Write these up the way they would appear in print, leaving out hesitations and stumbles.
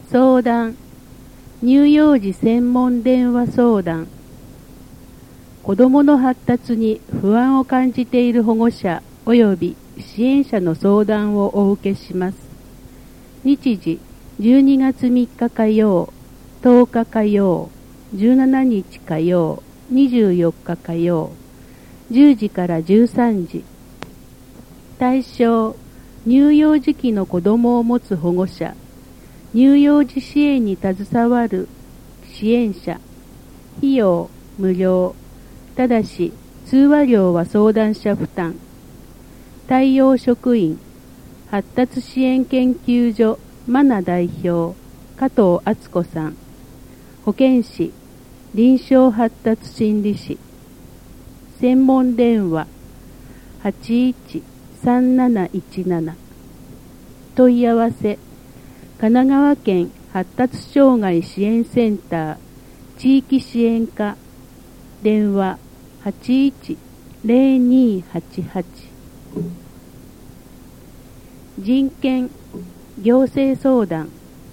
相談、乳幼児専門電話相談。子どもの発達に不安を感じている保護者及び支援者の相談をお受けします。日時12月3日火曜、10日火曜、17日火曜、24日火曜、10時から13時。対象、乳幼児期の子どもを持つ保護者、乳幼児支援に携わる支援者。費用無料。ただし通話料は相談者負担。対応職員、発達支援研究所マナ代表加藤敦子さん。保健師、臨床発達心理士。専門電話 813717。問い合わせ、神奈川県発達障害支援センター地域支援課。電話 810288。人権行政相談。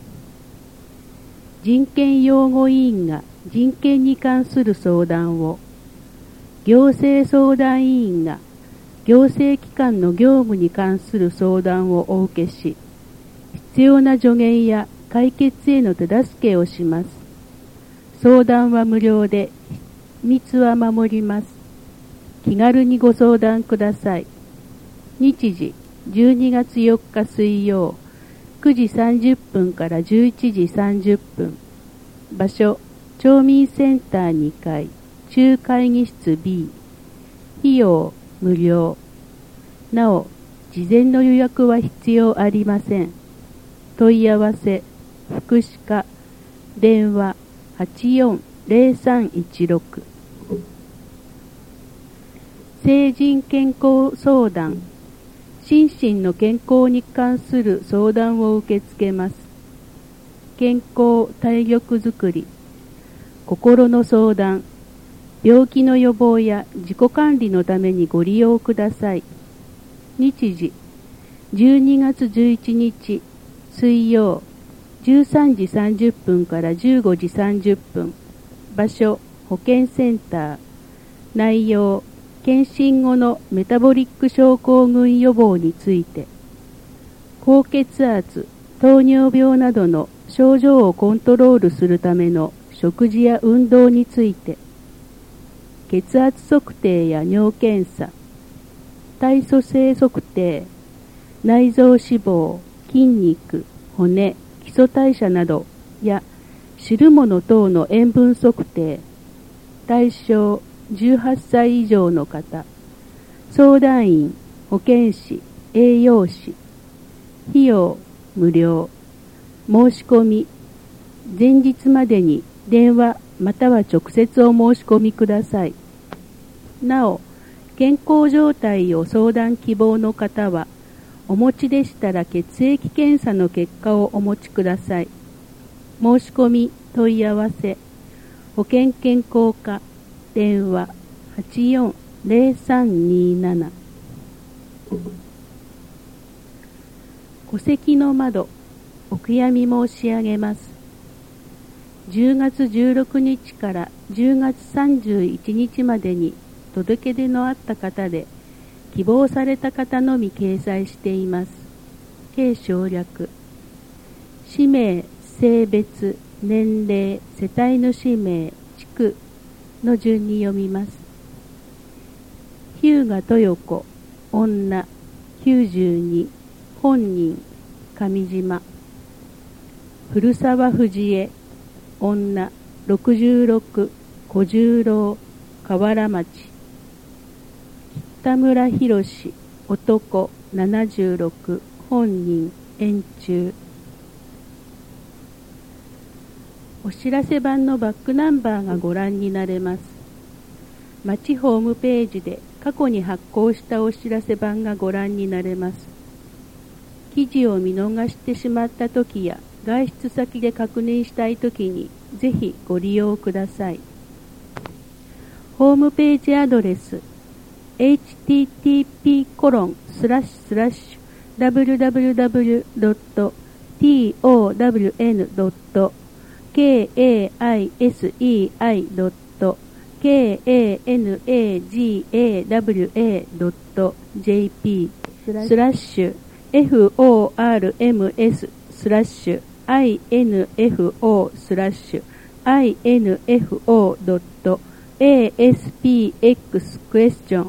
人権擁護委員が人権に関する相談を、行政相談委員が行政機関の業務に関する相談をお受けし、必要な助言や解決への手助けをします。相談は無料で、秘密は守ります。気軽にご相談ください。日時12月4日水曜、9時30分から11時30分。場所、町民センター2階、中会議室 B。費用無料。なお、事前の予約は必要ありません。問い合わせ、福祉課。電話840316。成人健康相談。心身の健康に関する相談を受け付けます。健康・体力づくり、心の相談、病気の予防や自己管理のためにご利用ください。日時12月11日水曜、13時30分から15時30分。場所、保健センター。内容、検診後のメタボリック症候群予防について。高血圧、糖尿病などの症状をコントロールするための食事や運動について。血圧測定や尿検査。体組成測定。内臓脂肪、筋肉、骨、基礎代謝などや汁物等の塩分測定。対象18歳以上の方。相談員、保健師、栄養士。費用無料。申し込み前日までに電話または直接お申し込みください。なお、健康状態を相談希望の方はお持ちでしたら血液検査の結果をお持ちください。申し込み問い合わせ、保健健康課。電話840327。戸籍の窓、お悔やみ申し上げます。10月16日から10月31日までに届け出のあった方で、希望された方のみ掲載しています。軽省略。氏名、性別、年齢、世帯主名、地区の順に読みます。日向豊子、女、92、本人、上島。古沢藤江、女、66、小十郎、河原町。北村博士、男、76、本人、円柱。お知らせ版のバックナンバーがご覧になれます。町ホームページで過去に発行したお知らせ版がご覧になれます。記事を見逃してしまったときや外出先で確認したいときにぜひご利用ください。ホームページアドレス http://www.tbs town.kaisei.kanagawa.jp /forms/info/aspx question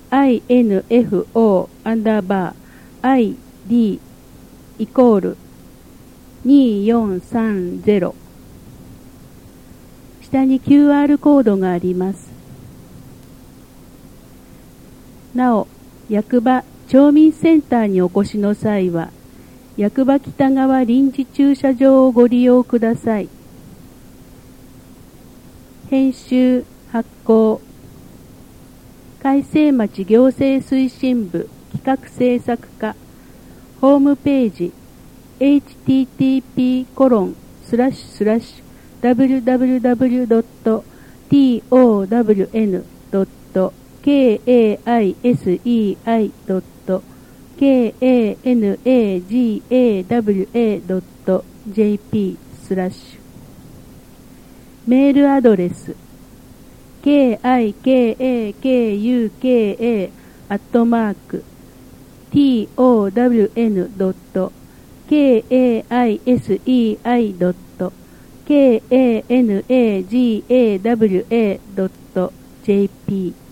info_id=2430下に QR コードがあります。なお、役場町民センターにお越しの際は、役場北側臨時駐車場をご利用ください。編集・発行海西町行政推進部企画制作課ホームページ www.town.kaisei.kanagawa.jp メールアドレス town.kaisei.kanagawa.jp